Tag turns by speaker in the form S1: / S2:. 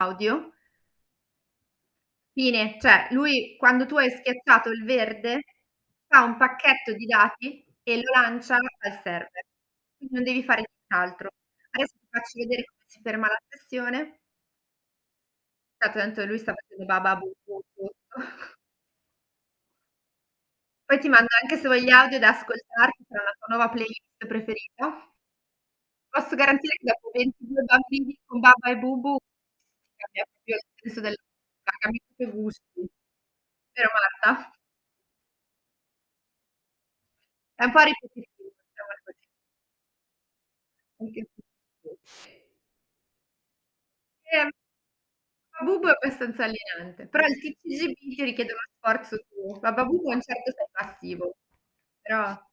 S1: audio. Fine, cioè lui quando tu hai schiacciato il verde, fa un pacchetto di dati e lo lancia al server. Quindi non devi fare nient'altro. Adesso ti faccio vedere come si ferma la sessione. Tanto lui sta facendo "ba-ba bu-bu" sotto. Poi ti mando anche se vuoi gli audio da ascoltarti tra la tua nuova playlist preferita. Posso garantire che dopo 22 bambini con "Baba e Bubu" cambia proprio il senso della musica, cambi proprio gusti. Vero Marta? È un po' ripetitivo, diciamola così. Anche sì. Ehm, Bababubu è abbastanza alienante, però il TCGP ti richiede uno sforzo tuo. Bababubu a un certo sei passivo, però